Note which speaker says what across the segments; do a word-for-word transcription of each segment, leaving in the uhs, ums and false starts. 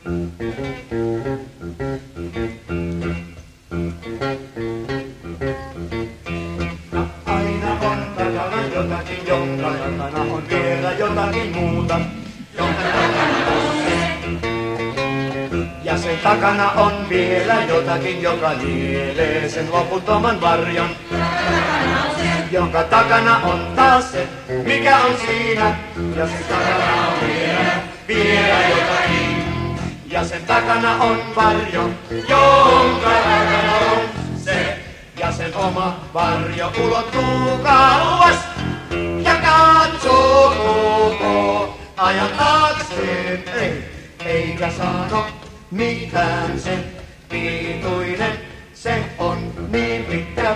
Speaker 1: Aina on takana jotakin, jonka takana on vielä jotakin muuta. Jonka takana on se. Ja sen takana on vielä jotakin, joka nielee sen loputtoman varjon. Jonka takana on taas se, mikä on siinä. Ja sen takana on vielä, vielä jotakin. Ja sen takana on varjo, jonka takana on se. Ja sen oma varjo ulottuu kauas ja katsoo koko ajan taakseen. Ei, eikä sano mitään sen viituinen, se on niin pitkä.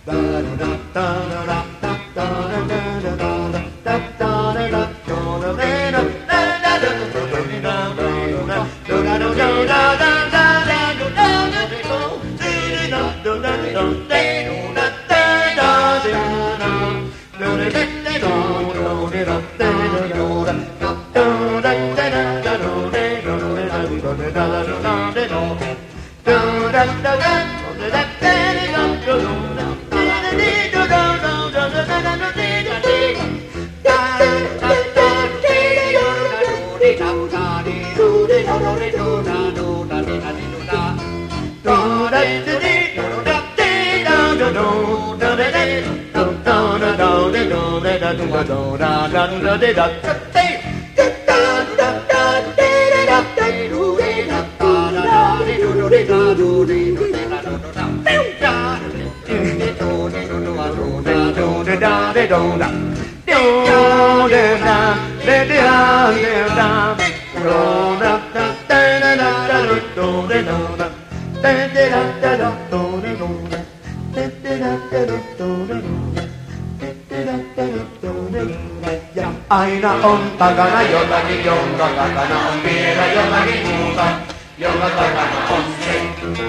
Speaker 1: Aina on takana jotakin, jonka takana on vielä jotakin muuta, jonka takana on se.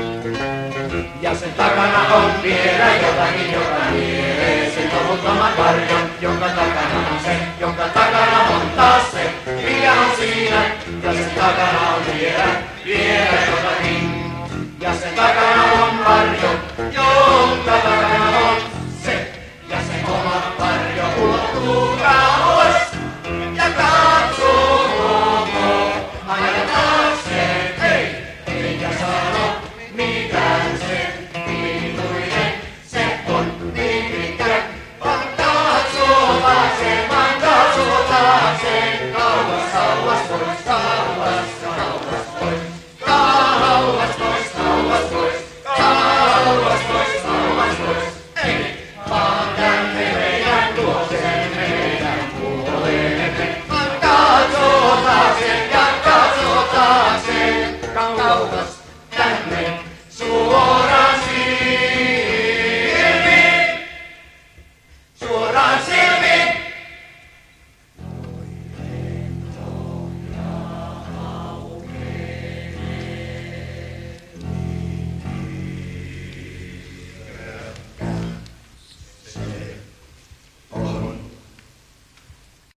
Speaker 1: Ja sen takana on vielä jotakin, joka nielee sen loputtoman varjon, jonka takana on se, jonka takana on taas se, mikä on siinä. Ja sen takana on vielä, vielä jotakin. Ja sen takana on varjo, jonka takana on se. Ja sen oma varjo ulottuu kauas ja katsoo koko ajan taakseen. Ei, eikä sano mitään se viituinen, se on niin pitkä. Vaan katsoo taakseen, vaan katsoo taakseen. Kauas, kauas pois, kauas, kauas pois.